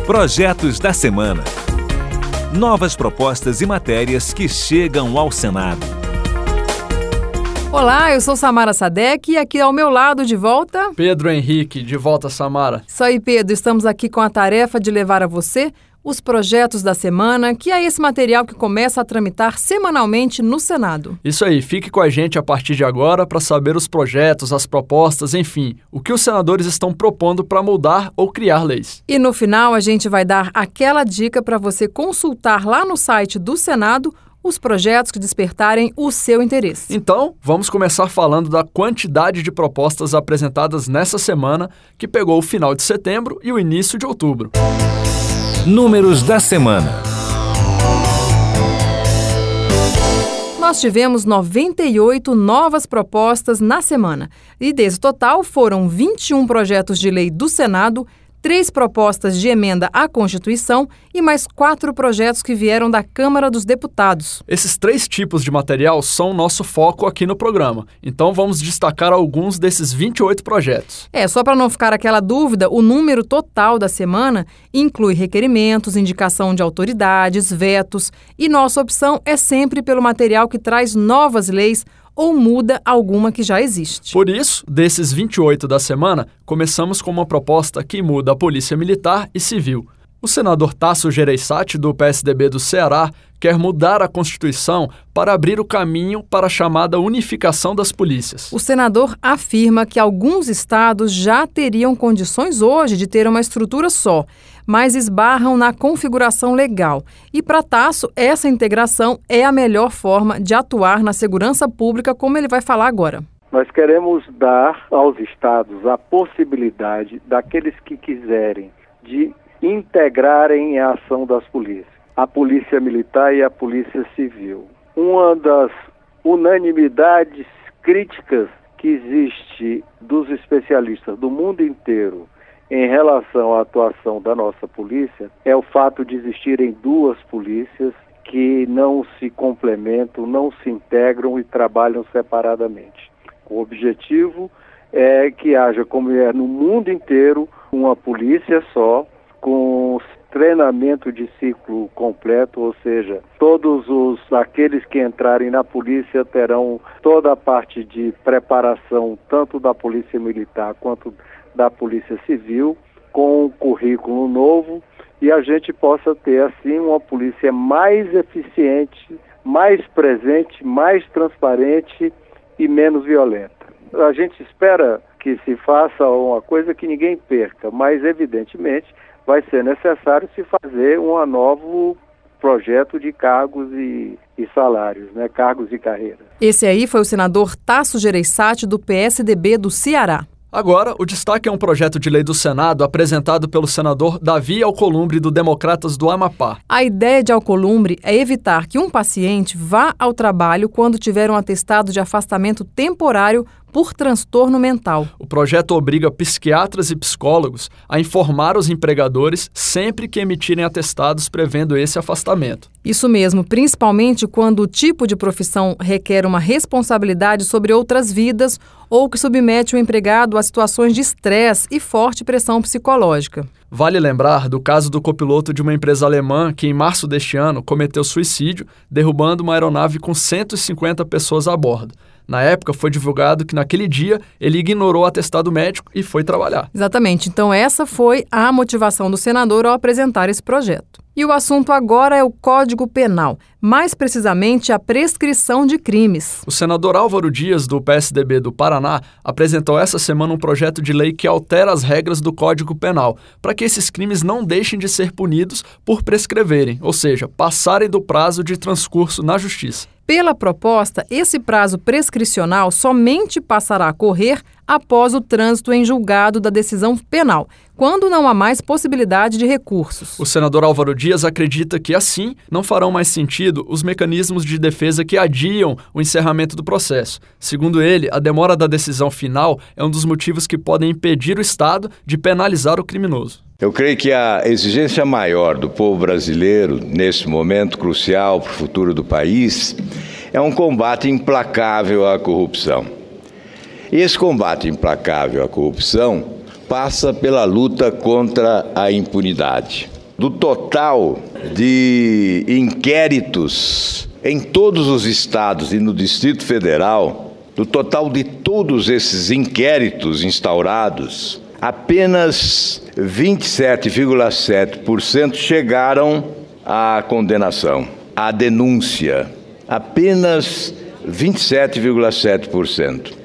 Projetos da semana. Novas propostas e matérias que chegam ao Senado. Olá, eu sou Samara Sadek e aqui ao meu lado de volta... Pedro Henrique, de volta, Samara. Isso aí, Pedro, estamos aqui com a tarefa de levar a você os projetos da semana, que é esse material que começa a tramitar semanalmente no Senado. Isso aí, fique com a gente a partir de agora para saber os projetos, as propostas, enfim, o que os senadores estão propondo para mudar ou criar leis. E no final a gente vai dar aquela dica para você consultar lá no site do Senado os projetos que despertarem o seu interesse. Então, vamos começar falando da quantidade de propostas apresentadas nessa semana, que pegou o final de setembro e o início de outubro. Números da semana. Nós tivemos 98 novas propostas na semana. E desse total foram 21 projetos de lei do Senado, 3 propostas de emenda à Constituição e mais 4 projetos que vieram da Câmara dos Deputados. Esses 3 tipos de material são o nosso foco aqui no programa. Então vamos destacar alguns desses 28 projetos. Só para não ficar aquela dúvida, o número total da semana inclui requerimentos, indicação de autoridades, vetos, e nossa opção é sempre pelo material que traz novas leis ou muda alguma que já existe. Por isso, desses 28 da semana, começamos com uma proposta que muda a Polícia Militar e Civil. O senador Tasso Gereissati, do PSDB do Ceará, quer mudar a Constituição para abrir o caminho para a chamada unificação das polícias. O senador afirma que alguns estados já teriam condições hoje de ter uma estrutura só, mas esbarram na configuração legal. E para Tasso, essa integração é a melhor forma de atuar na segurança pública, como ele vai falar agora. Nós queremos dar aos estados a possibilidade daqueles que quiserem de integrarem a ação das polícias, a Polícia Militar e a Polícia Civil. Uma das unanimidades críticas que existe dos especialistas do mundo inteiro em relação à atuação da nossa polícia é o fato de existirem duas polícias que não se complementam, não se integram e trabalham separadamente. O objetivo é que haja, como é no mundo inteiro, uma polícia só, com treinamento de ciclo completo, ou seja, todos aqueles que entrarem na polícia terão toda a parte de preparação, tanto da Polícia Militar quanto da Polícia Civil, com um currículo novo, e a gente possa ter, assim, uma polícia mais eficiente, mais presente, mais transparente e menos violenta. A gente espera que se faça uma coisa que ninguém perca, mas, evidentemente, vai ser necessário se fazer um novo projeto de cargos e salários, cargos e carreiras. Esse aí foi o senador Tasso Gereissati, do PSDB do Ceará. Agora, o destaque é um projeto de lei do Senado apresentado pelo senador Davi Alcolumbre, do Democratas do Amapá. A ideia de Alcolumbre é evitar que um paciente vá ao trabalho quando tiver um atestado de afastamento temporário por transtorno mental. O projeto obriga psiquiatras e psicólogos a informar os empregadores sempre que emitirem atestados prevendo esse afastamento. Isso mesmo, principalmente quando o tipo de profissão requer uma responsabilidade sobre outras vidas ou que submete o empregado a situações de estresse e forte pressão psicológica. Vale lembrar do caso do copiloto de uma empresa alemã que, em março deste ano, cometeu suicídio, derrubando uma aeronave com 150 pessoas a bordo. Na época, foi divulgado que naquele dia ele ignorou o atestado médico e foi trabalhar. Exatamente. Então essa foi a motivação do senador ao apresentar esse projeto. E o assunto agora é o Código Penal, mais precisamente a prescrição de crimes. O senador Álvaro Dias, do PSDB do Paraná, apresentou essa semana um projeto de lei que altera as regras do Código Penal, para que esses crimes não deixem de ser punidos por prescreverem, ou seja, passarem do prazo de transcurso na Justiça. Pela proposta, esse prazo prescricional somente passará a correr após o trânsito em julgado da decisão penal, quando não há mais possibilidade de recursos. O senador Álvaro Dias acredita que, assim, não farão mais sentido os mecanismos de defesa que adiam o encerramento do processo. Segundo ele, a demora da decisão final é um dos motivos que podem impedir o Estado de penalizar o criminoso. Eu creio que a exigência maior do povo brasileiro, nesse momento crucial para o futuro do país, é um combate implacável à corrupção. E esse combate implacável à corrupção passa pela luta contra a impunidade. Do total de inquéritos em todos os estados e no Distrito Federal, do total de todos esses inquéritos instaurados, apenas 27,7% chegaram à condenação, à denúncia. Apenas 27,7%.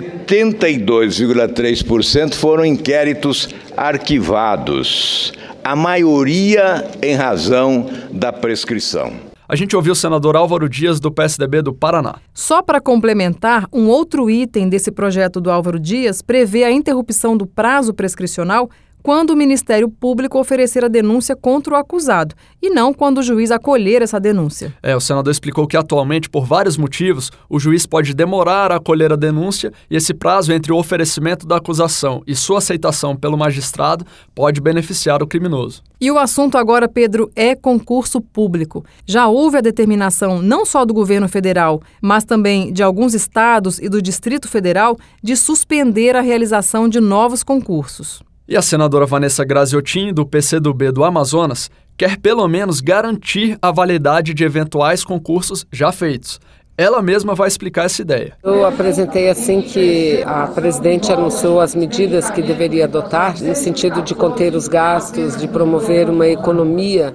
72,3% foram inquéritos arquivados, a maioria em razão da prescrição. A gente ouviu o senador Álvaro Dias, do PSDB do Paraná. Só para complementar, um outro item desse projeto do Álvaro Dias prevê a interrupção do prazo prescricional quando o Ministério Público oferecer a denúncia contra o acusado, e não quando o juiz acolher essa denúncia. O senador explicou que atualmente, por vários motivos, o juiz pode demorar a acolher a denúncia e esse prazo entre o oferecimento da acusação e sua aceitação pelo magistrado pode beneficiar o criminoso. E o assunto agora, Pedro, é concurso público. Já houve a determinação não só do governo federal, mas também de alguns estados e do Distrito Federal de suspender a realização de novos concursos. E a senadora Vanessa Graziotin, do PCdoB do Amazonas, quer pelo menos garantir a validade de eventuais concursos já feitos. Ela mesma vai explicar essa ideia. Eu apresentei assim que a presidente anunciou as medidas que deveria adotar no sentido de conter os gastos, de promover uma economia.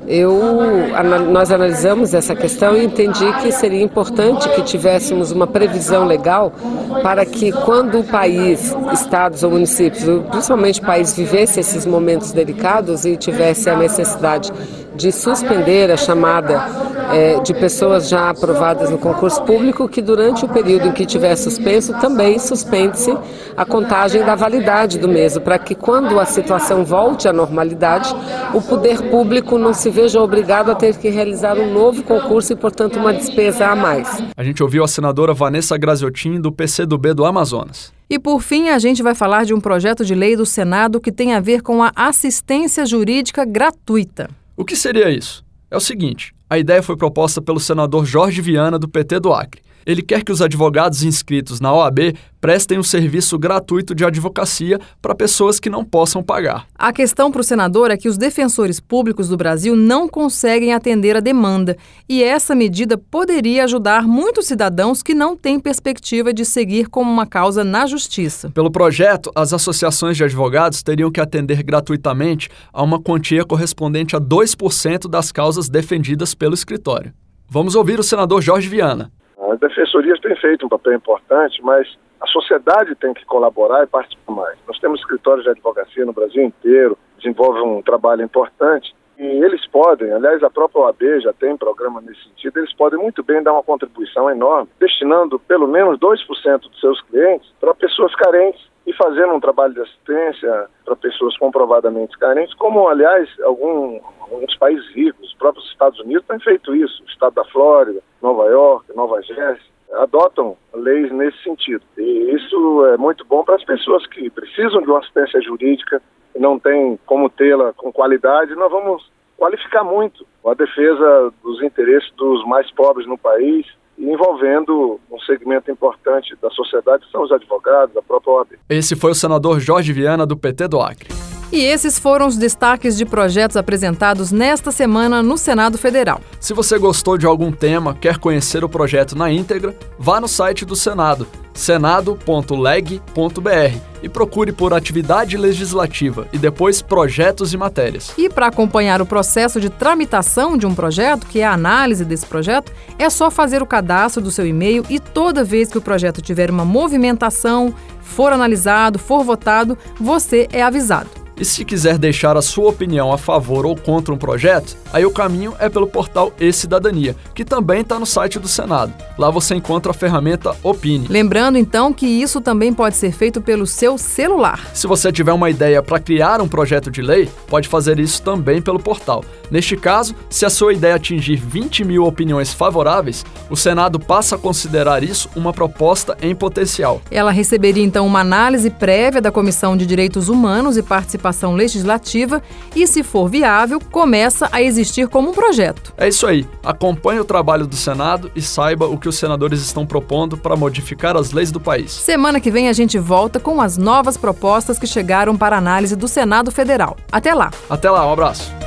Nós analisamos essa questão e entendi que seria importante que tivéssemos uma previsão legal para que quando o país, estados ou municípios, principalmente o país, vivesse esses momentos delicados e tivesse a necessidade de suspender a chamada de pessoas já aprovadas no concurso público, que durante o período em que tiver suspenso, também suspende-se a contagem da validade do mesmo, para que quando a situação volte à normalidade, o poder público não se veja obrigado a ter que realizar um novo concurso e, portanto, uma despesa a mais. A gente ouviu a senadora Vanessa Graziotin, do PCdoB do Amazonas. E, por fim, a gente vai falar de um projeto de lei do Senado que tem a ver com a assistência jurídica gratuita. O que seria isso? É o seguinte, a ideia foi proposta pelo senador Jorge Viana, do PT do Acre. Ele quer que os advogados inscritos na OAB prestem um serviço gratuito de advocacia para pessoas que não possam pagar. A questão para o senador é que os defensores públicos do Brasil não conseguem atender a demanda, e essa medida poderia ajudar muitos cidadãos que não têm perspectiva de seguir como uma causa na justiça. Pelo projeto, as associações de advogados teriam que atender gratuitamente a uma quantia correspondente a 2% das causas defendidas pelo escritório. Vamos ouvir o senador Jorge Viana. As defensorias têm feito um papel importante, mas a sociedade tem que colaborar e participar mais. Nós temos escritórios de advocacia no Brasil inteiro, desenvolvem um trabalho importante e eles podem, aliás, a própria OAB já tem programa nesse sentido, eles podem muito bem dar uma contribuição enorme, destinando pelo menos 2% dos seus clientes para pessoas carentes e fazendo um trabalho de assistência para pessoas comprovadamente carentes, como, aliás, alguns países ricos, os próprios Estados Unidos têm feito isso. O estado da Flórida, Nova York, Nova Jersey, adotam leis nesse sentido. E isso é muito bom para as pessoas que precisam de uma assistência jurídica e não têm como tê-la com qualidade. Nós vamos qualificar muito a defesa dos interesses dos mais pobres no país, envolvendo um segmento importante da sociedade, que são os advogados, a própria OAB. Esse foi o senador Jorge Viana, do PT do Acre. E esses foram os destaques de projetos apresentados nesta semana no Senado Federal. Se você gostou de algum tema, quer conhecer o projeto na íntegra, vá no site do Senado, senado.leg.br, e procure por atividade legislativa e depois projetos e matérias. E para acompanhar o processo de tramitação de um projeto, que é a análise desse projeto, é só fazer o cadastro do seu e-mail e toda vez que o projeto tiver uma movimentação, for analisado, for votado, você é avisado. E se quiser deixar a sua opinião a favor ou contra um projeto, aí o caminho é pelo portal e-Cidadania, que também está no site do Senado. Lá você encontra a ferramenta Opine. Lembrando, então, que isso também pode ser feito pelo seu celular. Se você tiver uma ideia para criar um projeto de lei, pode fazer isso também pelo portal. Neste caso, se a sua ideia atingir 20 mil opiniões favoráveis, o Senado passa a considerar isso uma proposta em potencial. Ela receberia, então, uma análise prévia da Comissão de Direitos Humanos e Participação aprovação legislativa e, se for viável, começa a existir como um projeto. É isso aí. Acompanhe o trabalho do Senado e saiba o que os senadores estão propondo para modificar as leis do país. Semana que vem a gente volta com as novas propostas que chegaram para análise do Senado Federal. Até lá! Até lá, um abraço!